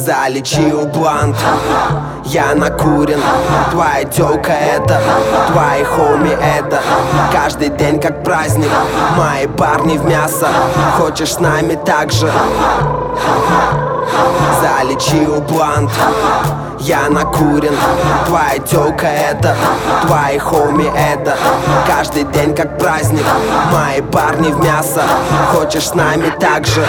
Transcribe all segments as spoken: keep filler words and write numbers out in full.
Залечил блант, я накурен. Твоя тёлка это, твои хоми это. Каждый день как праздник, мои парни в мясо. Хочешь с нами так же? Залечил блант, я накурен. Твоя тёлка это, твои хоми это. Каждый день как праздник, мои парни в мясо. Хочешь с нами так же?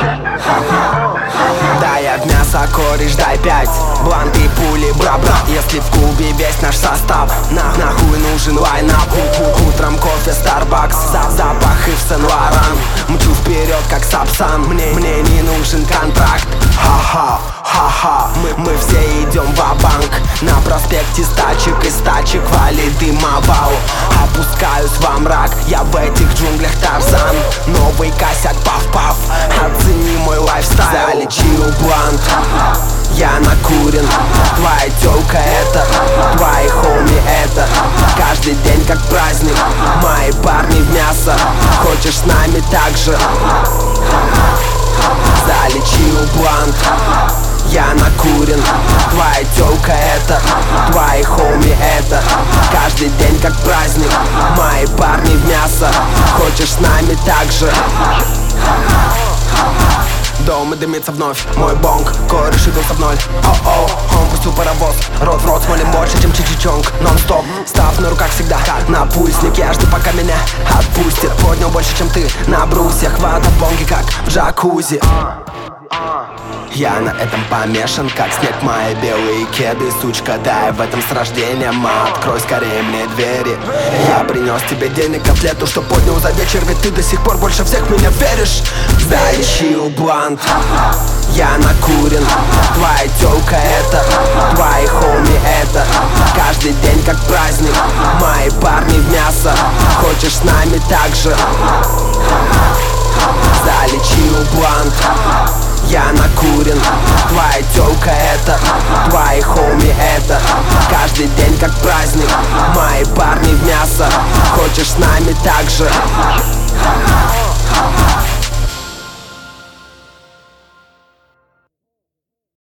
Да, я в мясо, кореш, дай пять. Бланты и пули, бра-бра. Если в клубе весь наш состав, на нахуй нужен лайнап. Утром кофе Starbucks, запах и в Сен-Лоран. Мчу вперед как Сапсан, мне, мне не нужен контракт. Ха-ха, ха-ха, мы, мы все идем ва-банк. На проспекте стачек и стачек валит дымовал. Опускаюсь во мрак, я в этих джунглях Тарзан. Новый косяк, пав-пав, оцени мой лайфстайл. Залечил блант, я накурен. Твоя тёлка это, твои хоми это. Каждый день как праздник, мои парни в мясо. Хочешь с нами так же? Залечил блант, я накурен. Твоя тёлка это, твои хоми это. Каждый день как праздник, мои парни в мясо. Хочешь с нами так же? Дома дымится вновь мой бонг, кореш идутся в ноль. О-о, он пустил паровоз, рот в рот смолим больше, чем чичичонг. Нон-стоп, став на руках всегда как напульсник. Я жду, пока меня отпустит. Поднял больше, чем ты на брусьях. Хвата бонги, как в джакузи. Я на этом помешан, как снег мои белые кеды. Сучка, дай в этом с рождением, а открой скорее мне двери. Я принес тебе денег, котлету, что поднял за вечер. Ведь ты до сих пор больше всех в меня веришь. Залечил блант, я накурен. Твоя тёлка это, твои хоми это. Каждый день как праздник, мои парни в мясо. Хочешь с нами так же? Залечил блант, я накурен. Твоя тёлка это, твои хоми это. Каждый день как праздник, мои парни в мясо. Хочешь с нами так же?